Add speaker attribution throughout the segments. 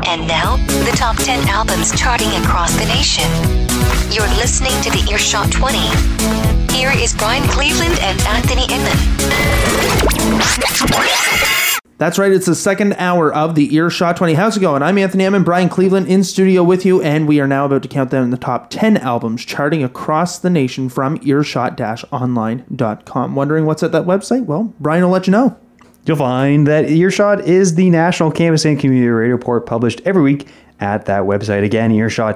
Speaker 1: And now, the top 10 albums charting across the nation. You're listening to the Earshot 20. Here is Brian Cleveland and Anthony Inman.
Speaker 2: That's right, it's the second hour of the Earshot 20. How's it going? I'm Anthony Inman, Brian Cleveland in studio with you, and we are now about to count down the top 10 albums charting across the nation from earshot-online.com. Wondering what's at that website? Well, Brian will let you know.
Speaker 3: You'll find that Earshot is the national campus and community radio report published every week at that website. Again,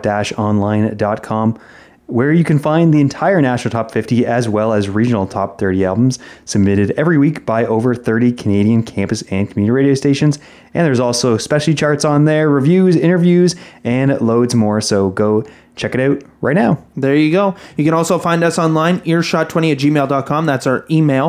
Speaker 3: earshot-online.com, where you can find the entire national top 50 as well as regional top 30 albums submitted every week by over 30 Canadian campus and community radio stations. And there's also specialty charts on there, reviews, interviews, and loads more. So go check it out right now.
Speaker 2: There you go. You can also find us online, earshot20@gmail.com. That's our email,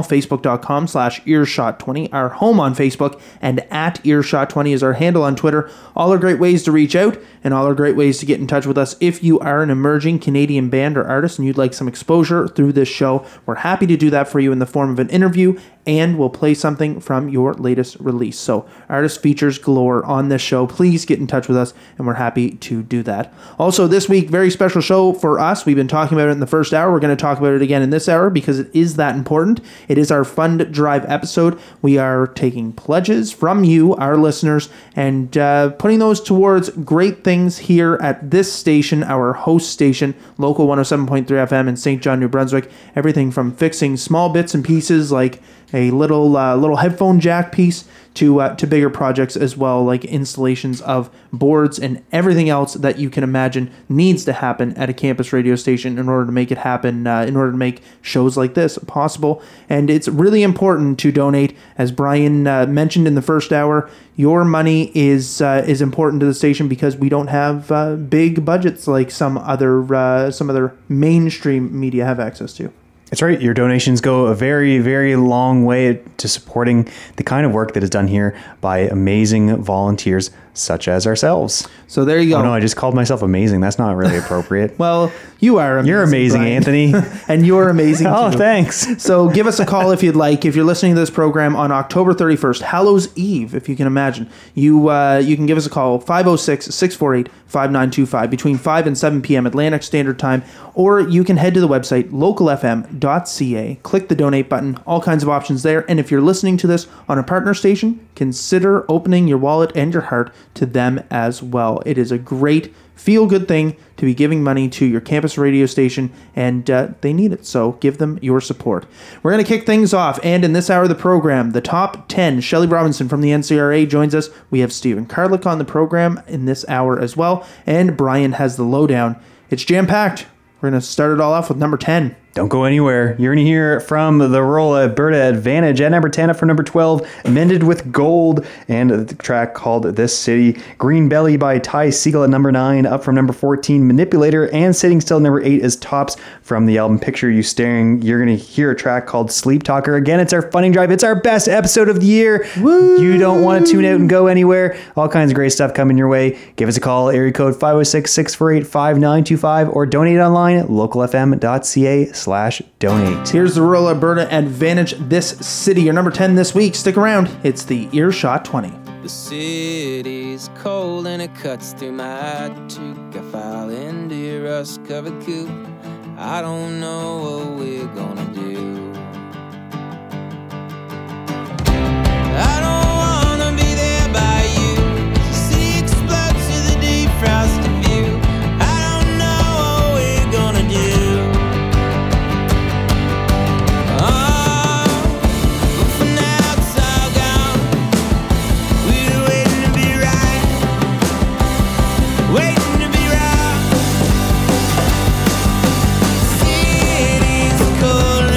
Speaker 2: facebook.com/earshot20, our home on Facebook, and at earshot20 is our handle on Twitter. All are great ways to reach out, and all are great ways to get in touch with us. If you are an emerging Canadian band or artist and you'd like some exposure through this show, we're happy to do that for you in the form of an interview, and we'll play something from your latest release. So artist features galore on this show. Please get in touch with us, and we're happy to do that. Also, this week, very special show for us. We've been talking about it in the first hour. We're going to talk about it again in this hour because it is that important. It is our fund drive episode. We are taking pledges from you, our listeners, and putting those towards great things here at this station, our host station, Local 107.3 FM in St. John, New Brunswick. Everything from fixing small bits and pieces like a little headphone jack piece to bigger projects as well, like installations of boards and everything else that you can imagine needs to happen at a campus radio station in order to make it happen, in order to make shows like this possible. And it's really important to donate. As Brian mentioned in the first hour, your money is important to the station because we don't have big budgets like some other mainstream media have access to.
Speaker 3: That's right. Your donations go a very, very long way to supporting the kind of work that is done here by amazing volunteers such as ourselves.
Speaker 2: So there you go.
Speaker 3: Oh no, I just called myself amazing. That's not really appropriate.
Speaker 2: Well, you are amazing.
Speaker 3: You're amazing,
Speaker 2: Brian.
Speaker 3: Anthony.
Speaker 2: And you're amazing too.
Speaker 3: Oh, thanks.
Speaker 2: So give us a call if you'd like. If you're listening to this program on October 31st, Hallows Eve, if you can imagine, you can give us a call, 506-648-5925, between 5 and 7 p.m. Atlantic Standard Time, or you can head to the website, localfm.ca, click the donate button, all kinds of options there. And if you're listening to this on a partner station, consider opening your wallet and your heart to them as well. It is a great feel-good thing to be giving money to your campus radio station, and they need it, so give them your support. We're going to kick things off, and in this hour of the program, the top 10, Shelley Robinson from the NCRA joins us. We have Stephen Carlick on the program in this hour as well, and Brian has the lowdown. It's jam-packed. We're going to start it all off with number 10.
Speaker 3: Don't go anywhere. You're going to hear from the rural Alberta Advantage at number 10, up from number 12, Mended with Gold, and the track called This City. Green Belly by Ty Segall at number 9, up from number 14, Manipulator, and sitting still at number 8 is Tops from the album Picture You Staring. You're going to hear a track called Sleep Talker. Again, it's our funding drive. It's our best episode of the year. Woo! You don't want to tune out and go anywhere. All kinds of great stuff coming your way. Give us a call, area code 506-648-5925, or donate online, localfm.ca/donate.
Speaker 2: Here's the rural Alberta Advantage, This City. Your number 10 this week. Stick around. It's the Earshot 20.
Speaker 4: The city's cold and it cuts through my toque. I fall into your rust-covered coupe. I don't know what we're gonna do. I don't wanna be there by you. The city explodes to the defrosted view. I don't know what we're gonna do. Cold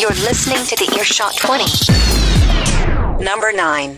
Speaker 1: You're listening to the Earshot 20. Number 9.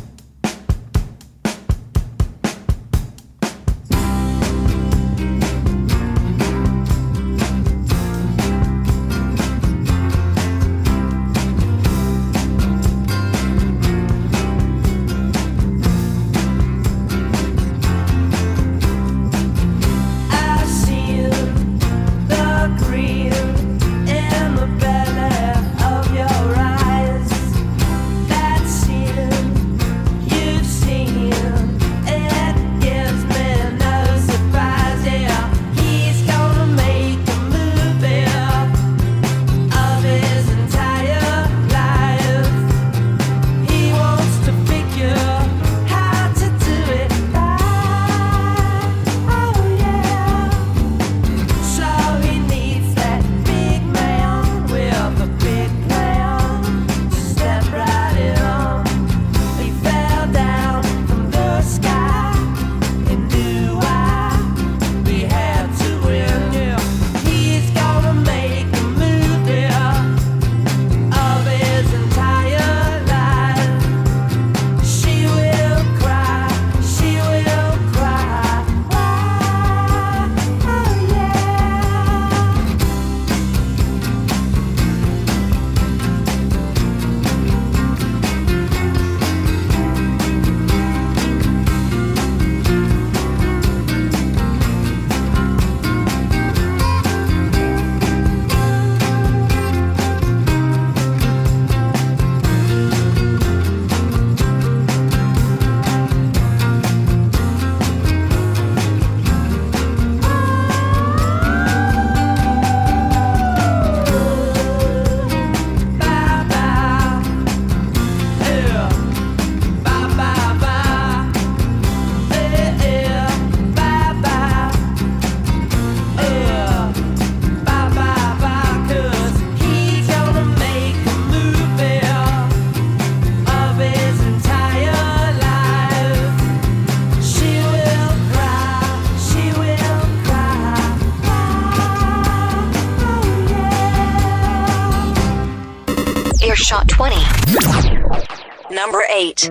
Speaker 1: Earshot 20. Number 8.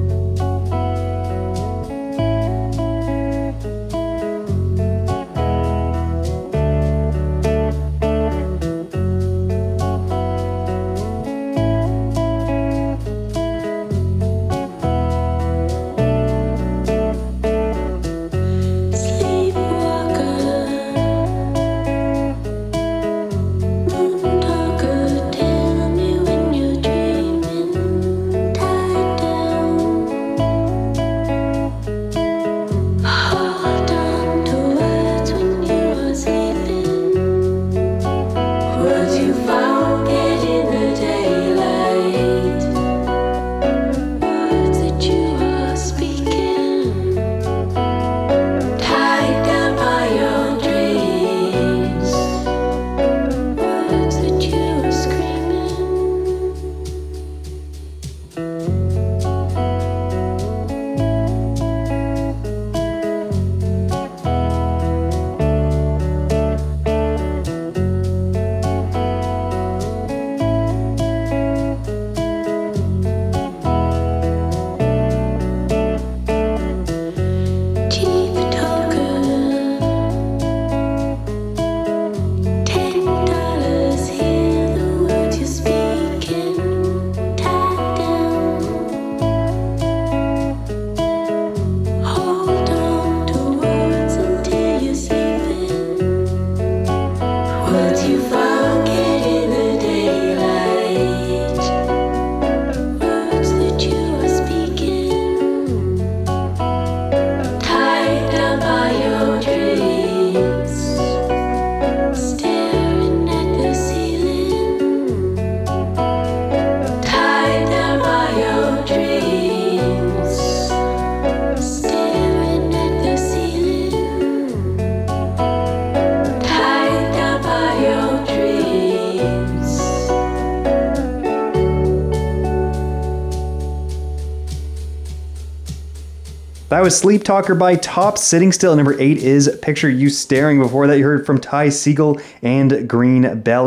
Speaker 3: That was Sleep Talker by Top. Sitting Still at number 8 is Picture You Staring. Before that, you heard from Ty Segall and Green Belly.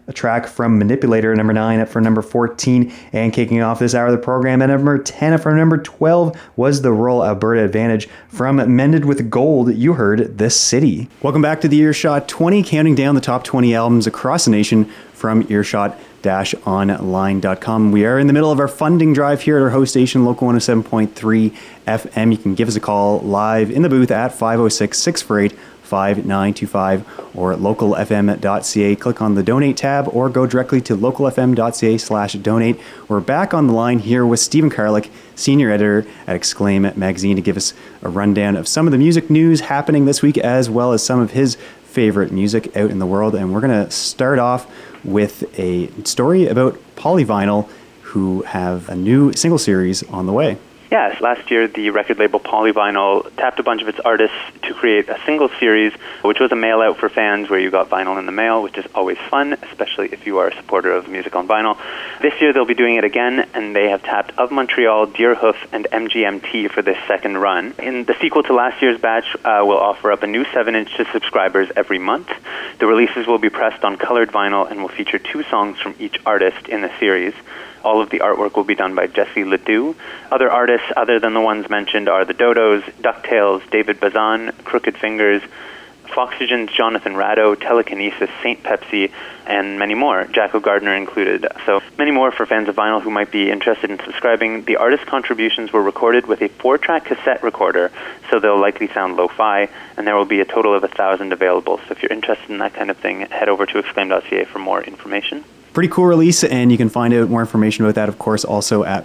Speaker 3: a track from Manipulator, number 9 up for number 14. And kicking off this hour of the program at number 10 up for number 12 was the Rural Alberta Advantage from Mended with Gold. You heard This City. Welcome back to the Earshot 20, counting down the top 20 albums across the nation from earshot-online.com. We are in the middle of our funding drive here at our host station, Local 107.3 FM. You can give us a call live in the booth at 506-648-5925 or at localfm.ca. Click on the donate tab or go directly to localfm.ca/donate. We're back on the line here with Stephen Karlik, senior editor at Exclaim magazine, to give us a rundown of some of the music news happening this week, as well as some of his favorite music out in the world. And we're going to start off with a story about Polyvinyl, who have a new single series on the way.
Speaker 5: Yes, last year the record label Polyvinyl tapped a bunch of its artists to create a single series, which was a mail-out for fans where you got vinyl in the mail, which is always fun, especially if you are a supporter of music on vinyl. This year they'll be doing it again, and they have tapped Of Montreal, Deerhoof, and MGMT for this second run. In the sequel to last year's batch, will offer up a new 7-inch to subscribers every month. The releases will be pressed on colored vinyl and will feature 2 songs from each artist in the series. All of the artwork will be done by Jesse Ledoux. Other artists other than the ones mentioned are the Dodos, DuckTales, David Bazan, Crooked Fingers, Foxygen's Jonathan Rado, Telekinesis, Saint Pepsi, and many more, Jacko Gardner included. So many more for fans of vinyl who might be interested in subscribing. The artist contributions were recorded with a 4-track cassette recorder, so they'll likely sound lo-fi, and there will be a total of 1,000 available. So if you're interested in that kind of thing, head over to exclaim.ca for more information.
Speaker 3: Pretty cool release, and you can find out more information about that, of course, also at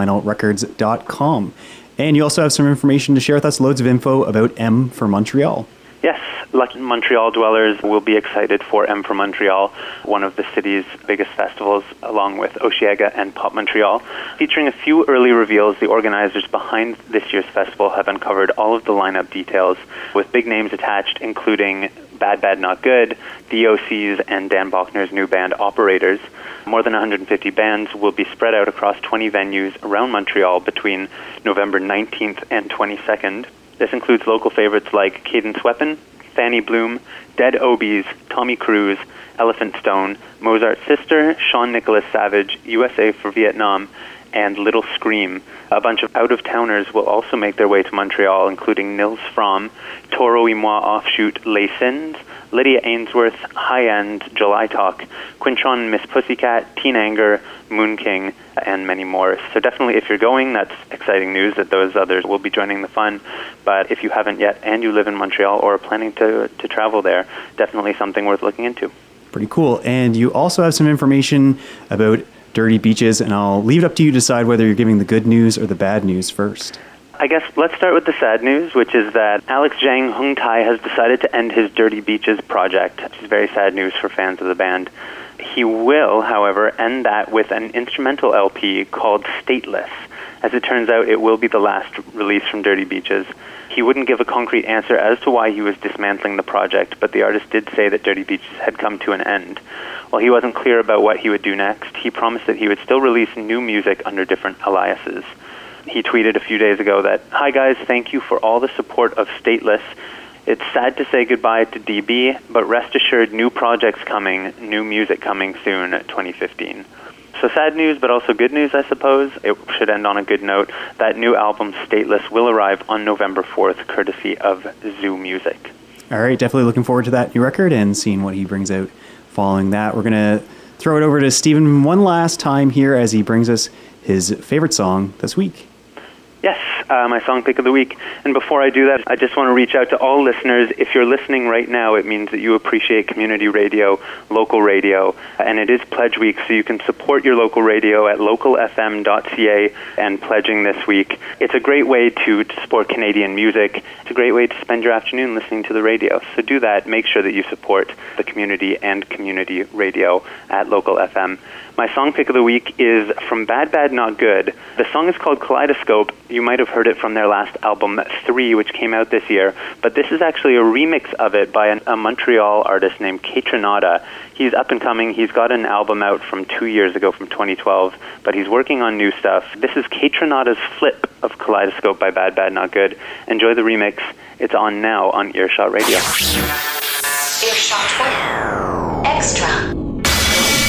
Speaker 3: polyvinylrecords.com. And you also have some information to share with us, loads of info about M for Montreal.
Speaker 5: Yes, Lucky Montreal dwellers will be excited for M for Montreal, one of the city's biggest festivals, along with Osheaga and Pop Montreal. Featuring a few early reveals, the organizers behind this year's festival have uncovered all of the lineup details, with big names attached, including Bad Bad Not Good, the OCs, and Dan Bachner's new band Operators. More than 150 bands will be spread out across 20 venues around Montreal between November 19th and 22nd. This includes local favorites like Cadence Weapon, Fanny Bloom, Dead Obies, Tommy Cruise, Elephant Stone, Mozart's Sister, Sean Nicholas Savage, USA for Vietnam, and Little Scream. A bunch of out-of-towners will also make their way to Montreal, including Nils Fromm, Toro y Moi offshoot Les Sins, Lydia Ainsworth, High End, July Talk, Quintron and Miss Pussycat, Teen Anger, Moon King, and many more. So definitely if you're going, that's exciting news that those others will be joining the fun. But if you haven't yet and you live in Montreal or are planning to travel there, definitely something worth looking into.
Speaker 3: Pretty cool. And you also have some information about Dirty Beaches, and I'll leave it up to you to decide whether you're giving the good news or the bad news first.
Speaker 5: I guess let's start with the sad news, which is that Alex Zhang Hung Tai has decided to end his Dirty Beaches project, which is very sad news for fans of the band. He will, however, end that with an instrumental LP called Stateless. As it turns out, it will be the last release from Dirty Beaches. He wouldn't give a concrete answer as to why he was dismantling the project, but the artist did say that Dirty Beaches had come to an end. While he wasn't clear about what he would do next, he promised that he would still release new music under different aliases. He tweeted a few days ago that, "Hi guys, thank you for all the support of Stateless. It's sad to say goodbye to DB, but rest assured new projects coming, new music coming soon, 2015. So sad news, but also good news, I suppose. It should end on a good note. That new album, Stateless, will arrive on November 4th, courtesy of Zoo Music.
Speaker 3: All right, definitely looking forward to that new record and seeing what he brings out following that. We're going to throw it over to Stephen one last time here as he brings us his favorite song this week.
Speaker 5: Yes, my song pick of the week. And before I do that, I just want to reach out to all listeners. If you're listening right now, it means that you appreciate community radio, local radio, and it is Pledge Week, so you can support your local radio at localfm.ca and pledging this week. It's a great way to support Canadian music. It's a great way to spend your afternoon listening to the radio. So do that. Make sure that you support the community and community radio at Local FM. My song pick of the week is from Bad Bad Not Good. The song is called Kaleidoscope. You might have heard it from their last album, 3, which came out this year. But this is actually a remix of it by a Montreal artist named Kaytranada. He's up and coming. He's got an album out from 2 years ago, from 2012, but he's working on new stuff. This is Kaytranada's flip of Kaleidoscope by Bad Bad Not Good. Enjoy the remix. It's on now on Earshot Radio.
Speaker 1: Earshot Extra.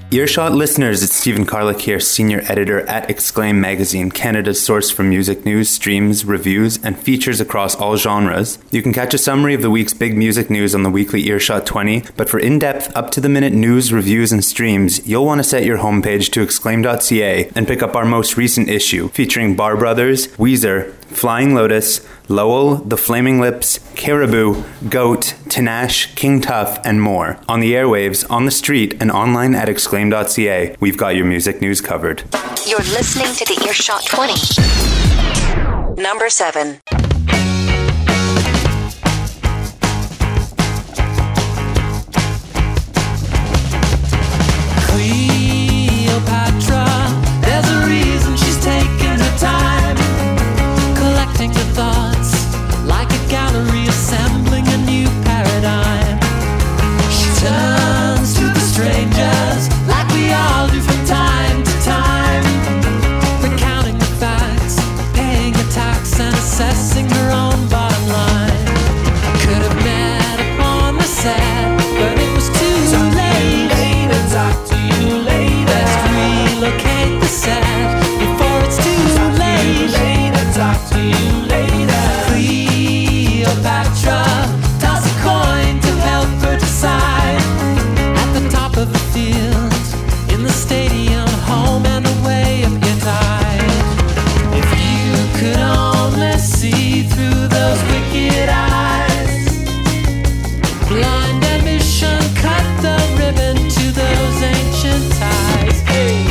Speaker 6: Earshot listeners, it's Stephen Carlick here, senior editor at Exclaim Magazine, Canada's source for music news, streams, reviews, and features across all genres. You can catch a summary of the week's big music news on the weekly Earshot 20, but for in-depth, up-to-the-minute news, reviews, and streams, you'll want to set your homepage to exclaim.ca and pick up our most recent issue, featuring Bar Brothers, Weezer, Flying Lotus, Lowell, The Flaming Lips, Caribou, Goat, Tinashe, King Tuff, and more. On the airwaves, on the street, and online at exclaim.ca, we've got your music news covered.
Speaker 1: You're listening to the Earshot 20. Number 7.
Speaker 7: Cleopatra, there's a reason she's taking her time, collecting the thoughts like a gallery, assembling a new paradigm. She turns to the strangers like we all do from time to time, recounting the facts, paying a tax and assessing her own bottom line. Could have met upon the set, but it was too late to talk to you later. Best relocate the set before it's too late to talk to you later. Cleopatra, toss a coin to help her decide. At the top of the field, in the stadium, home and away up your tide. If you could only see through those wicked eyes, blind ambition cut the ribbon to those ancient ties. Hey.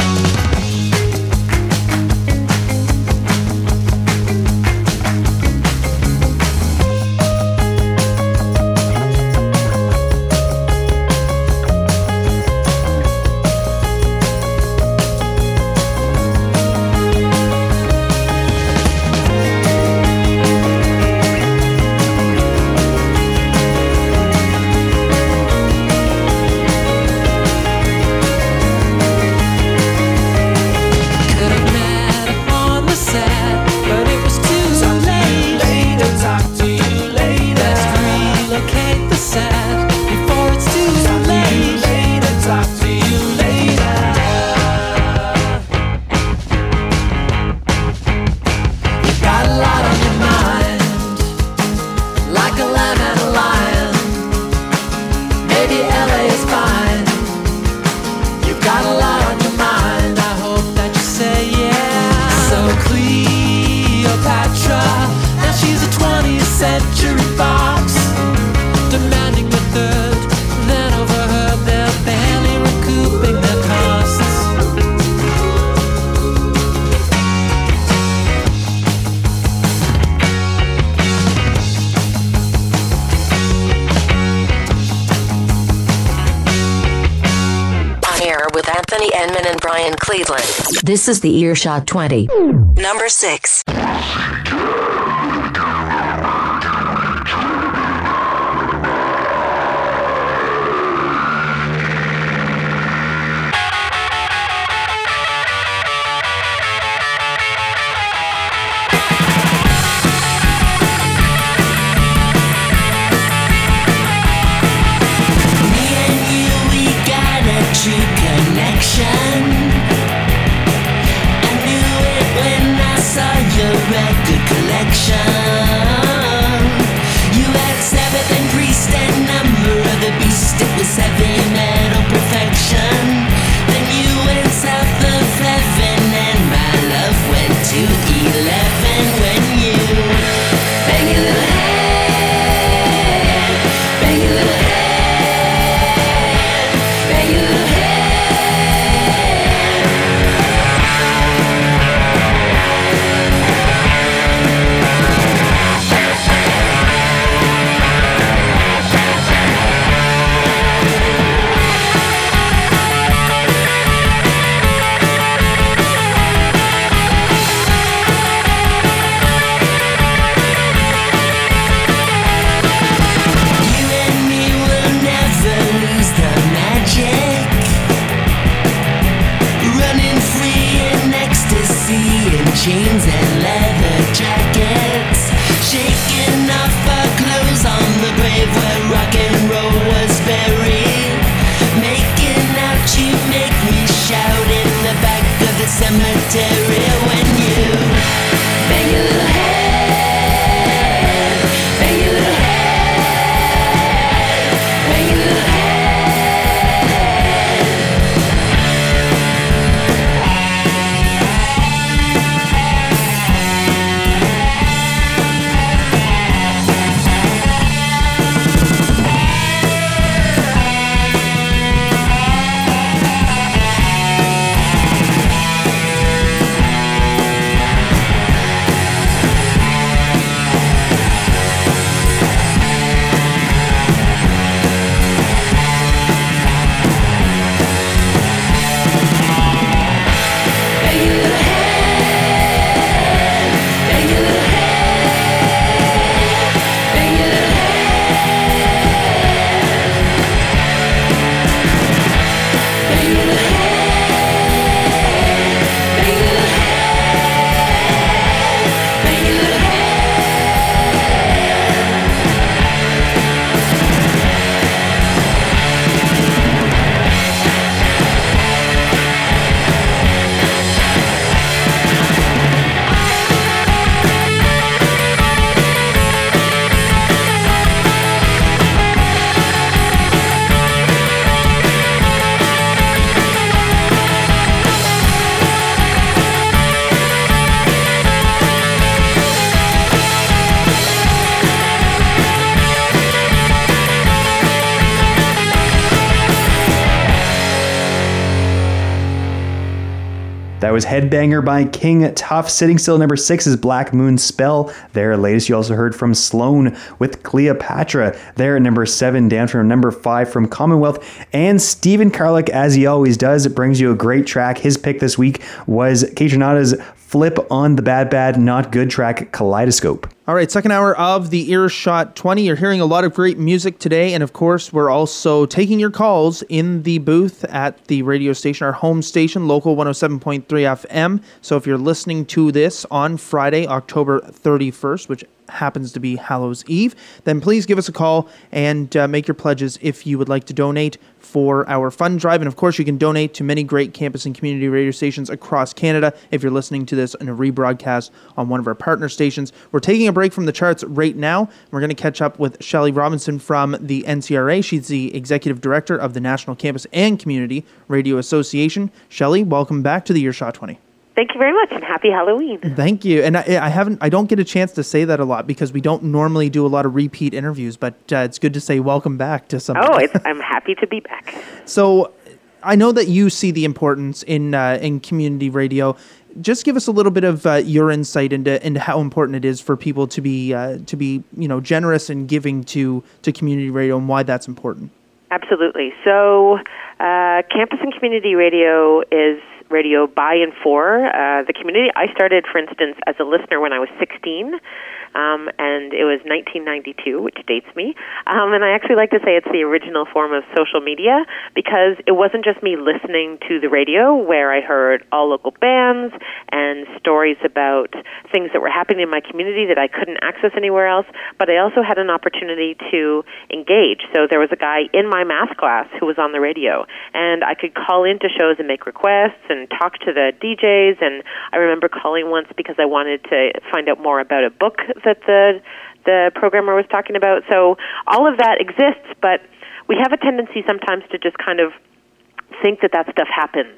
Speaker 8: This is the Earshot 20.
Speaker 1: Number 6.
Speaker 7: Connection. I knew it when I saw you
Speaker 3: That was Headbanger by King Tough. Sitting still at number 6 is Black Moon Spell. Their latest, you also heard from Sloan with Cleopatra. They're at number 7, down from number 5 from Commonwealth. And Stephen Karlik, as he always does, it brings you a great track. His pick this week was Kaytranada's Flip on the Bad Bad Not Good track, Kaleidoscope.
Speaker 2: All right, second hour of the Earshot 20. You're hearing a lot of great music today, and of course, we're also taking your calls in the booth at the radio station, our home station, Local 107.3 FM. So if you're listening to this on Friday, October 31st, which happens to be Hallows Eve, then please give us a call and make your pledges if you would like to donate for our fund drive. And of course, you can donate to many great campus and community radio stations across Canada if you're listening to this in a rebroadcast on one of our partner stations. We're taking a break from the charts right now. We're going to catch up with Shelley Robinson from the NCRA. She's the Executive Director of the National Campus and Community Radio Association. Shelley, welcome back to the Earshot 20.
Speaker 9: Thank you very much, and happy Halloween.
Speaker 2: Thank you. And I don't get a chance to say that a lot because we don't normally do a lot of repeat interviews, but it's good to say welcome back to somebody.
Speaker 9: I'm happy to be back.
Speaker 2: So I know that you see the importance in community radio. Just give us a little bit of your insight into how important it is for people to be generous and giving to community radio and why that's important.
Speaker 9: Absolutely. So campus and community radio is radio by and for the community. I started, for instance, as a listener when I was 16, and it was 1992, which dates me. And I actually like to say it's the original form of social media because it wasn't just me listening to the radio where I heard all local bands and stories about things that were happening in my community that I couldn't access anywhere else, but I also had an opportunity to engage. So there was a guy in my math class who was on the radio, and I could call into shows and make requests and talk to the DJs. And I remember calling once because I wanted to find out more about a book that the programmer was talking about. So all of that exists, but we have a tendency sometimes to just kind of think that stuff happens.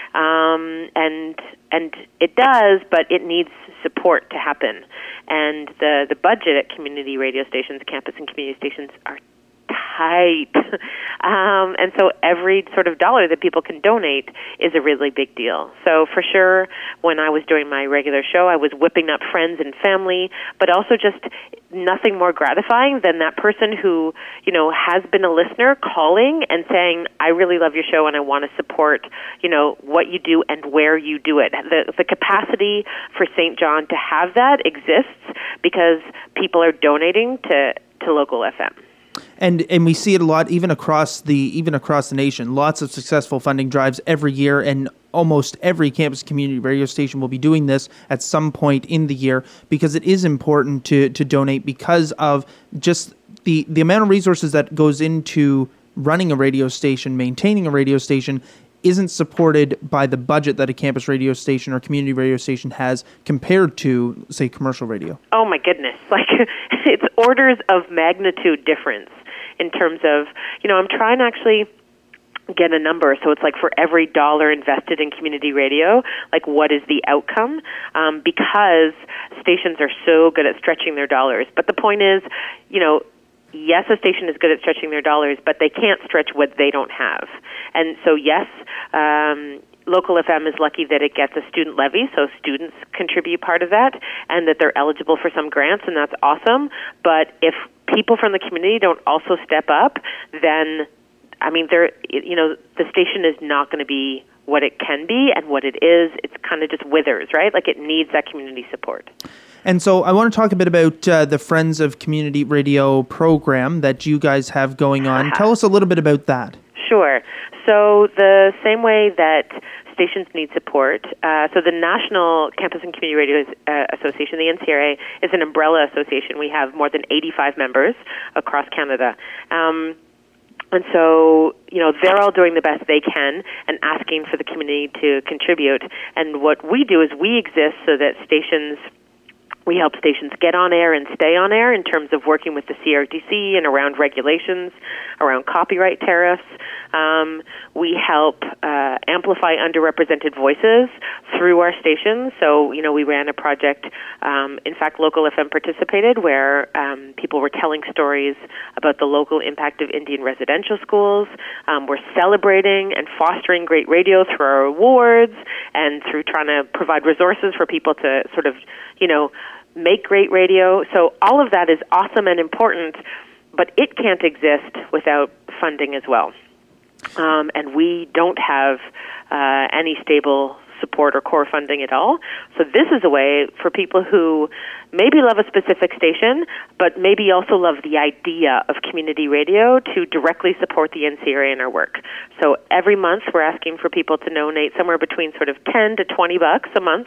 Speaker 9: And it does, but it needs support to happen. And the budget at community radio stations, campus and community stations, are tight. And so every sort of dollar that people can donate is a really big deal. So for sure, when I was doing my regular show, I was whipping up friends and family, but also just nothing more gratifying than that person who, has been a listener calling and saying, I really love your show and I want to support, what you do and where you do it. The capacity for St. John to have that exists because people are donating to local FM.
Speaker 2: And we see it a lot, even across the nation. Lots of successful funding drives every year, and almost every campus community radio station will be doing this at some point in the year because it is important to donate because of just the amount of resources that goes into running a radio station, maintaining a radio station, isn't supported by the budget that a campus radio station or community radio station has compared to, say, commercial radio.
Speaker 9: Oh, my goodness. It's orders of magnitude difference in terms of, I'm trying to actually get a number. So it's like for every dollar invested in community radio, what is the outcome? Because stations are so good at stretching their dollars. But the point is, yes, a station is good at stretching their dollars, but they can't stretch what they don't have. And so, yes, local FM is lucky that it gets a student levy, so students contribute part of that, and that they're eligible for some grants, and that's awesome. But if people from the community don't also step up, then, the station is not going to be what it can be, and what it is, it's kind of just withers, right? It needs that community support.
Speaker 2: And so I want to talk a bit about the Friends of Community Radio program that you guys have going on. Tell us a little bit about that.
Speaker 9: Sure. So the same way that stations need support, so the National Campus and Community Radio Association, the NCRA, is an umbrella association. We have more than 85 members across Canada. And so, they're all doing the best they can and asking for the community to contribute. And what we do is we exist so that stations We help stations get on air and stay on air in terms of working with the CRTC and around regulations, around copyright tariffs. We help amplify underrepresented voices through our stations. So, we ran a project, in fact, Local FM participated, where people were telling stories about the local impact of Indian residential schools. We're celebrating and fostering great radio through our awards and through trying to provide resources for people to sort of, make great radio. So all of that is awesome and important, but it can't exist without funding as well. And we don't have any stable support or core funding at all. So this is a way for people who maybe love a specific station, but maybe also love the idea of community radio to directly support the NCRA in our work. So every month we're asking for people to donate somewhere between sort of $10 to $20 a month.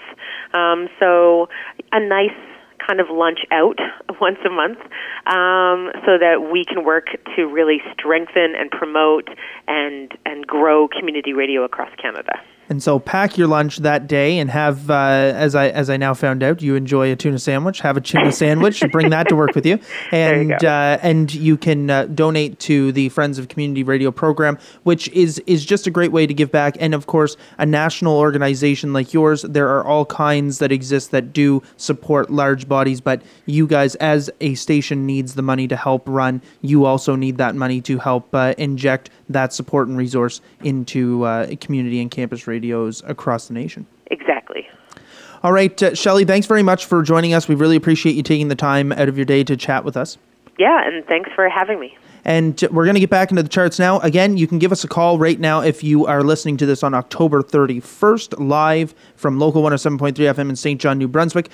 Speaker 9: So a nice kind of lunch out once a month, so that we can work to really strengthen and promote and grow community radio across Canada.
Speaker 2: And so pack your lunch that day and have, as I now found out, you enjoy a tuna sandwich. Have a tuna sandwich and bring that to work with you. And and you can donate to the Friends of Community Radio program, which is just a great way to give back. And of course, a national organization like yours, there are all kinds that exist that do support large bodies. But you guys, as a station, needs the money to help run. You also need that money to help inject that support and resource into community and campus radios across the nation.
Speaker 9: Exactly.
Speaker 2: All right, Shelley, thanks very much for joining us. We really appreciate you taking the time out of your day to chat with us.
Speaker 9: Yeah, and thanks for having me.
Speaker 2: And we're going to get back into the charts now. Again, you can give us a call right now if you are listening to this on October 31st, live from Local 107.3 FM in St. John, New Brunswick.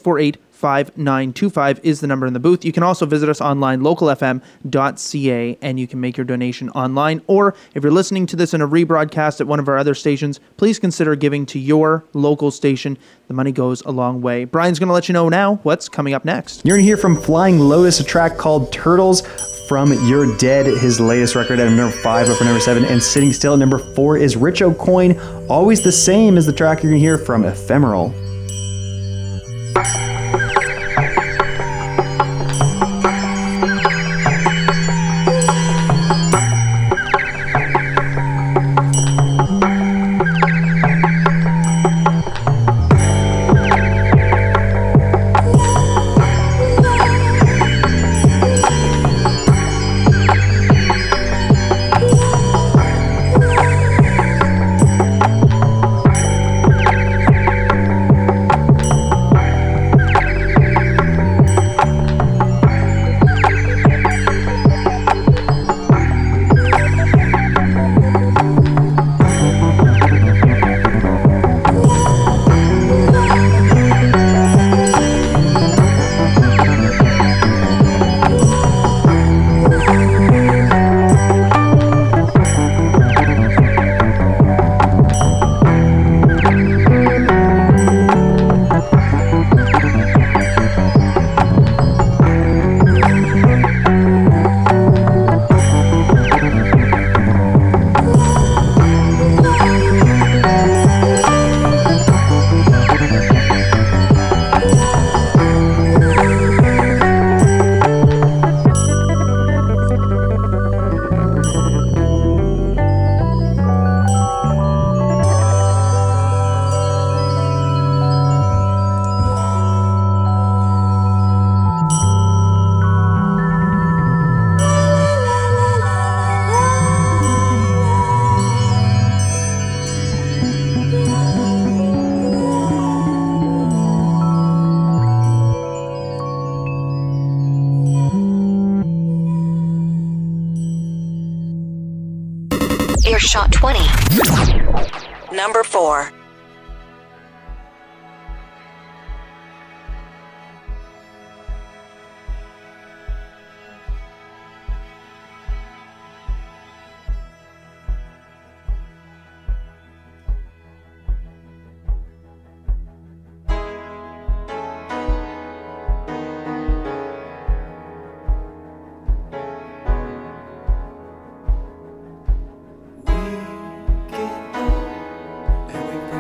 Speaker 2: 648-5925 is the number in the booth. You can also visit us online, localfm.ca, and you can make your donation online. Or if you're listening to this in a rebroadcast at one of our other stations, please consider giving to your local station. The money goes a long way. Brian's going to let you know now what's coming up next.
Speaker 3: You're going to hear from Flying Lotus, a track called Turtles from You're Dead, his latest record at number 5, up for number 7, and sitting still at number 4 is Rich O'Coin, Always the Same, is the track you're going to hear from Ephemeral.
Speaker 1: Earshot 20. Number 4.
Speaker 7: We get up and we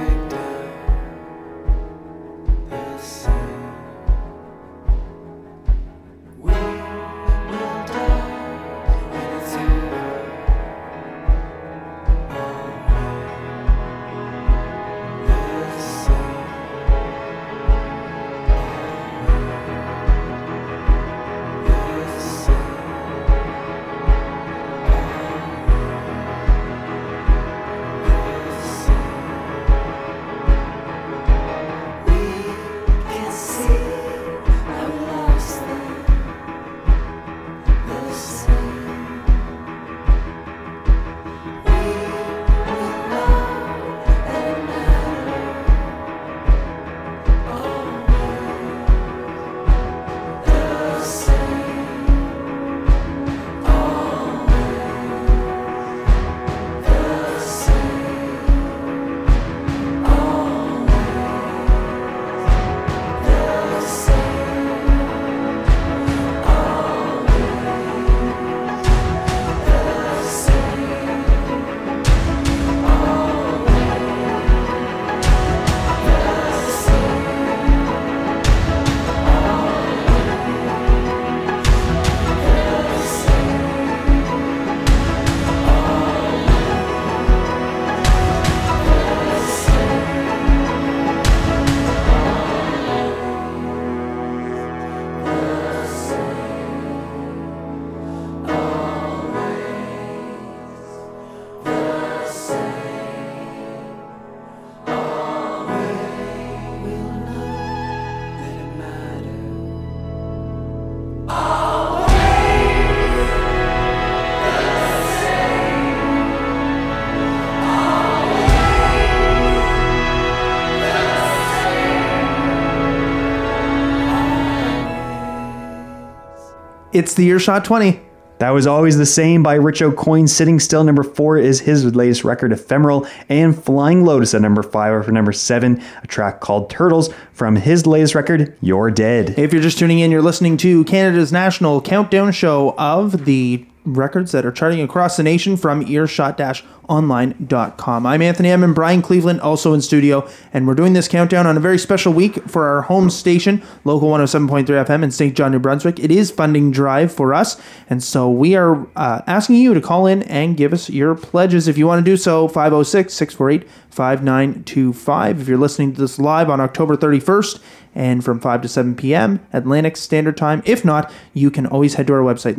Speaker 2: It's the Earshot 20.
Speaker 3: That Was Always the Same by Rich O'Coin. Sitting Still, number 4, is his latest record, Ephemeral. And Flying Lotus at number 5, or for number 7, a track called Turtles from his latest record, You're Dead.
Speaker 2: If you're just tuning in, you're listening to Canada's national countdown show of the records that are charting across the nation from earshot-online.com. I'm Anthony M. and Brian Cleveland, also in studio, and we're doing this countdown on a very special week for our home station, Local 107.3 FM in St. John, New Brunswick. It is funding drive for us, and so we are asking you to call in and give us your pledges. If you want to do so, 506-648-5925. If you're listening to this live on October 31st, and from 5 to 7 p.m. Atlantic Standard Time. If not, you can always head to our website,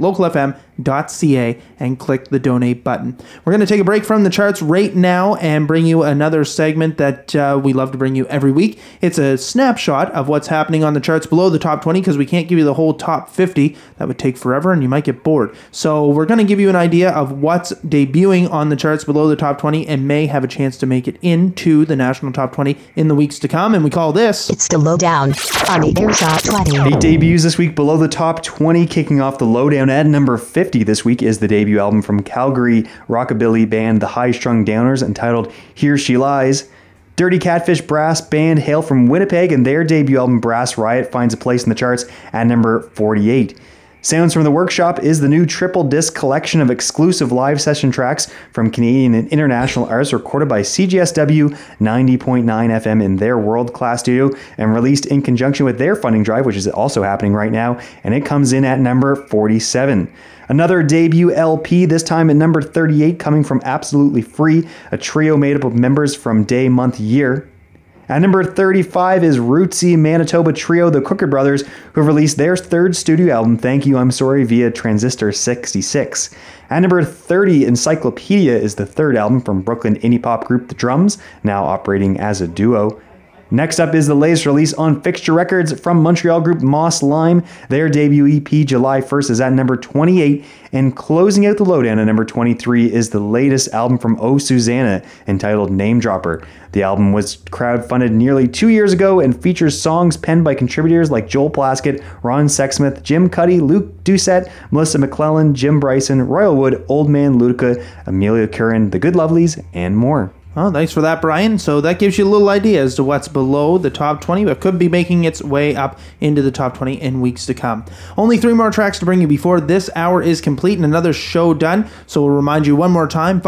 Speaker 2: localfm.ca, and click the donate button. We're going to take a break from the charts right now and bring you another segment that we love to bring you every week. It's a snapshot of what's happening on the charts below the top 20, because we can't give you the whole top 50. That would take forever and you might get bored. So we're going to give you an idea of what's debuting on the charts below the top 20 and may have a chance to make it into the national top 20 in the weeks to come. And we call this...
Speaker 8: It's the Lowdown on the Earshot 20.
Speaker 3: 8 debuts this week below the top 20. Kicking off the Lowdown at number 50 this week is the debut album from Calgary rockabilly band The High Strung Downers, entitled Here She Lies. Dirty Catfish brass band hail from Winnipeg, and their debut album Brass Riot finds a place in the charts at number 48. Sounds from the Workshop is the new triple disc collection of exclusive live session tracks from Canadian and international artists, recorded by CJSW 90.9 FM in their world-class studio and released in conjunction with their funding drive, which is also happening right now, and it comes in at number 47. Another debut LP, this time at number 38, coming from Absolutely Free, a trio made up of members from Day, Month, Year. At number 35 is rootsy Manitoba trio The Cooker Brothers, who released their third studio album, Thank You, I'm Sorry, via Transistor 66. At number 30, Encyclopedia is the third album from Brooklyn indie pop group The Drums, now operating as a duo. Next up is the latest release on Fixture Records from Montreal group Moss Lime. Their debut EP, July 1st, is at number 28. And closing out the Lowdown at number 23 is the latest album from Oh Susanna, entitled Name Dropper. The album was crowdfunded nearly 2 years ago and features songs penned by contributors like Joel Plaskett, Ron Sexsmith, Jim Cuddy, Luke Doucette, Melissa McClellan, Jim Bryson, Royal Wood, Old Man Ludica, Amelia Curran, The Good Lovelies, and more.
Speaker 2: Oh, thanks for that, Brian. So that gives you a little idea as to what's below the top 20, but could be making its way up into the top 20 in weeks to come. Only 3 more tracks to bring you before this hour is complete and another show done. So we'll remind you one more time,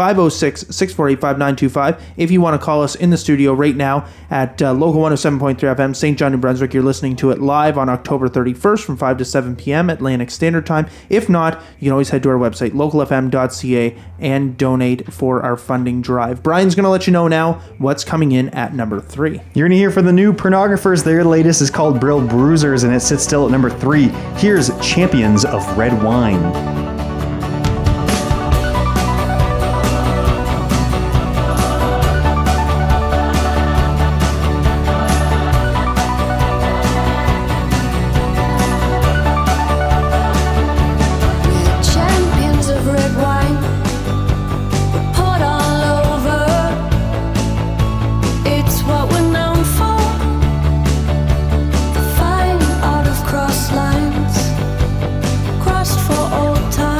Speaker 2: 506-648-5925. If you want to call us in the studio right now at Local 107.3 FM, St. John, New Brunswick. You're listening to it live on October 31st from 5 to 7 p.m. Atlantic Standard Time. If not, you can always head to our website, localfm.ca, and donate for our funding drive. Brian's going to let you know now what's coming in at number 3.
Speaker 3: You're going to hear from the New Pornographers. Their latest is called Brill Bruisers, and it sits still at number 3. Here's Champions of Red Wine.
Speaker 10: Lines crossed for old times.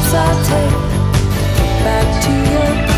Speaker 7: steps I take back to you.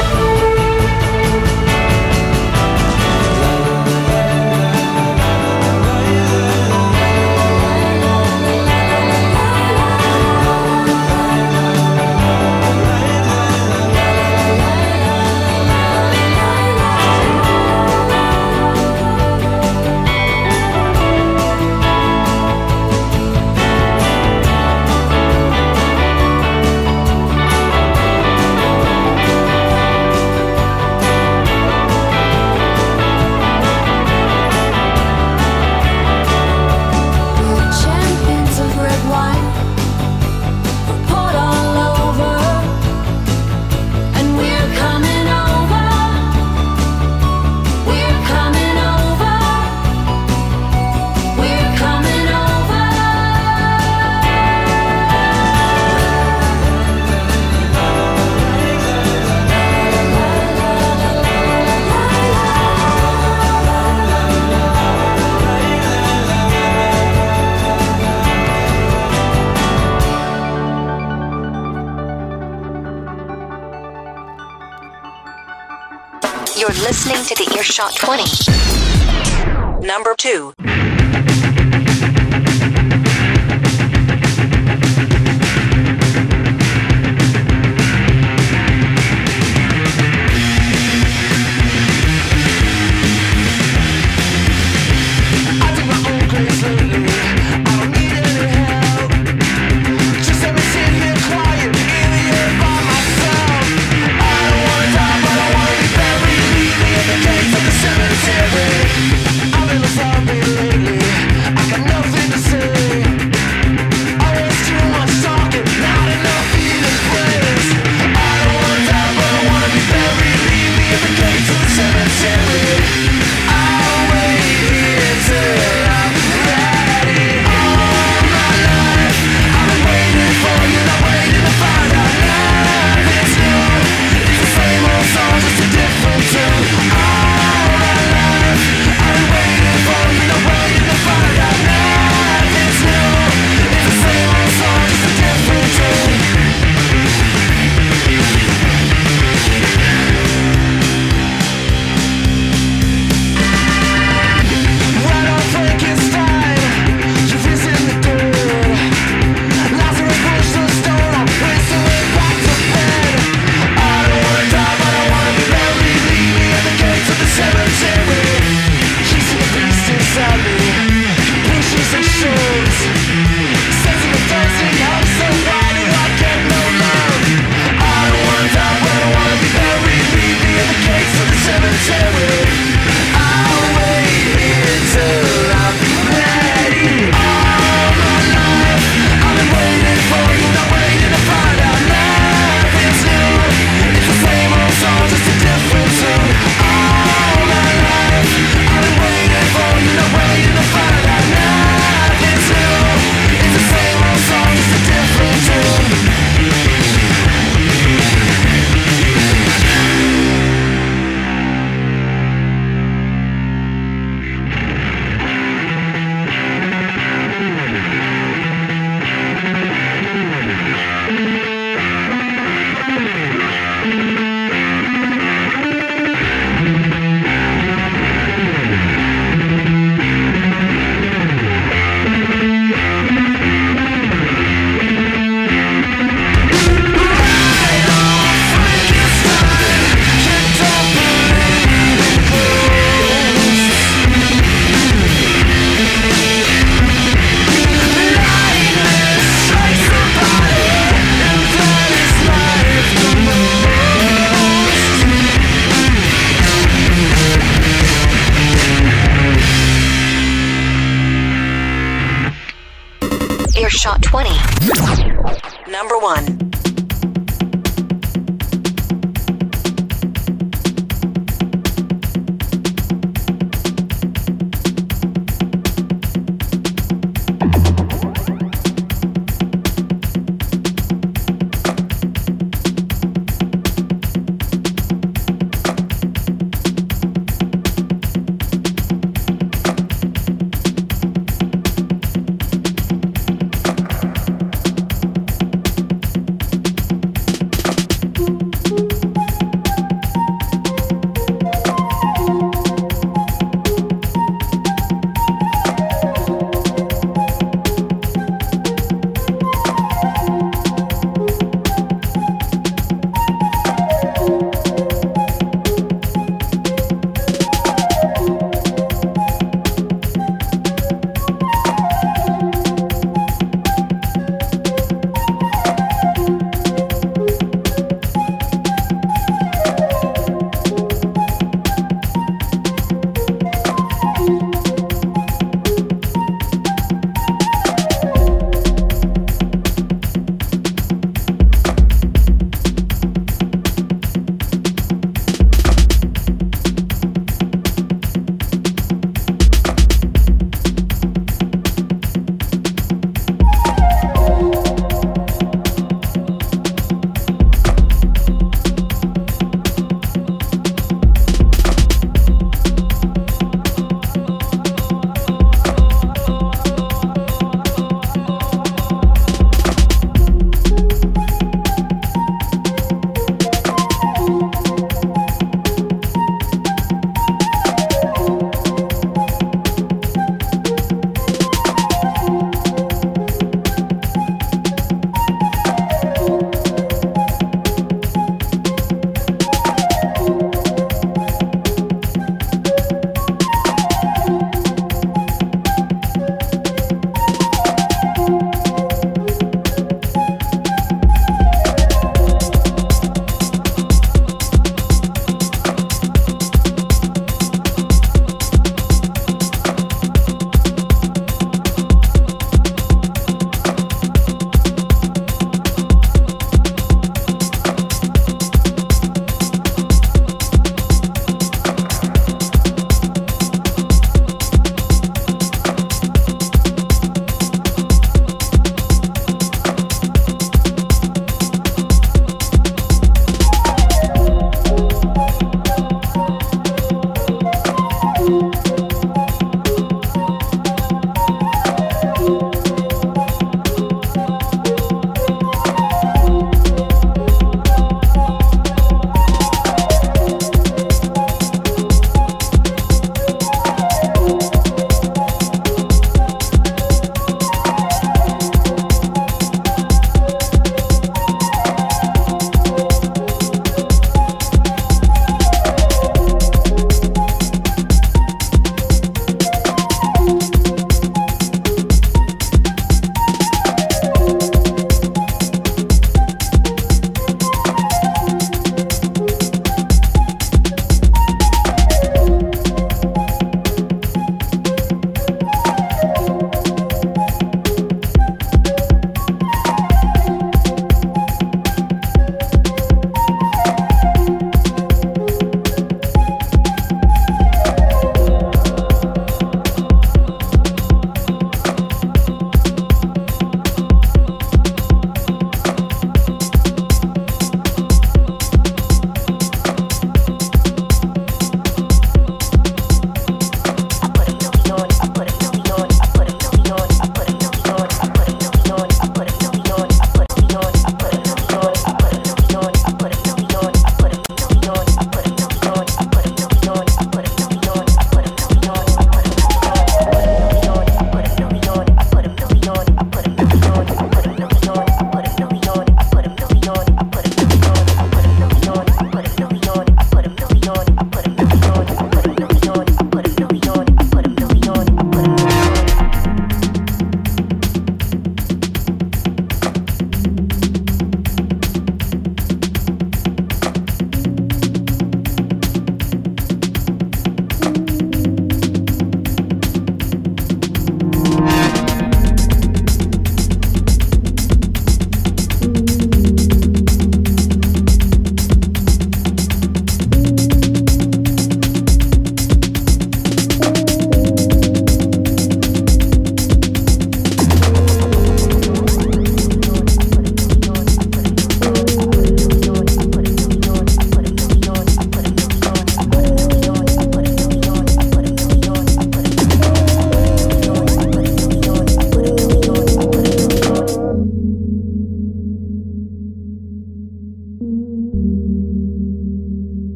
Speaker 1: You're listening to the Earshot 20. Number 2. Earshot 20. Number 1.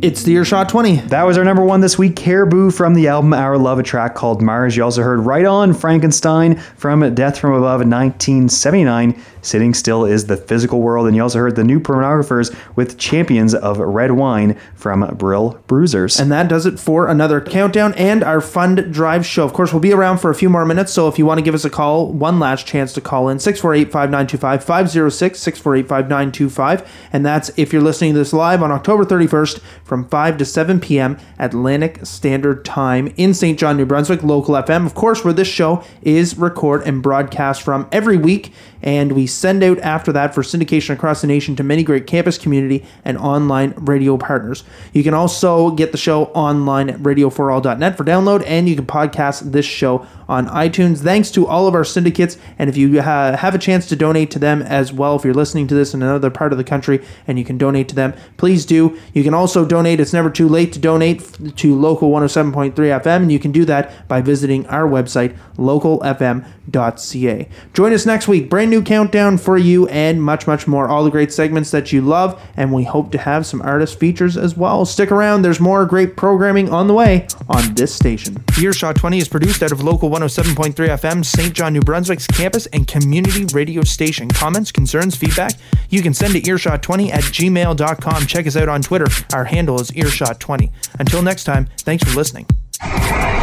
Speaker 2: It's the Earshot 20.
Speaker 3: That was our number one this week, Caribou from the album Our Love, a track called Mars. You also heard Right On, Frankenstein from Death from Above 1979. Sitting Still is the Physical World. And you also heard the New Pornographers with Champions of Red Wine from Brill Bruisers.
Speaker 2: And that does it for another countdown and our Fund Drive show. Of course, we'll be around for a few more minutes, so if you want to give us a call, one last chance to call in, 648-5925, 506-648-5925. And that's if you're listening to this live on October 31st from 5 to 7 p.m. Atlantic Standard Time in St. John, New Brunswick, local FM, of course, where this show is recorded and broadcast from every week. And we send out after that for syndication across the nation to many great campus, community, and online radio partners. You can also get the show online at radio4all.net for download, and you can podcast this show on iTunes. Thanks to all of our syndicates, and if you have a chance to donate to them as well, if you're listening to this in another part of the country and you can donate to them, please do. You can also donate. It's never too late to donate to Local 107.3 FM, and you can do that by visiting our website, localfm.ca. Join us next week. Brand new countdown for you and much, much more. All the great segments that you love, and we hope to have some artist features as well. Stick around. There's more great programming on the way on this station. Earshot 20 is produced out of Local 107.3 FM, St. John, New Brunswick's campus and community radio station. Comments, concerns, feedback? You can send to earshot20@gmail.com. Check us out on Twitter. Our handle is earshot20. Until next time, thanks for listening.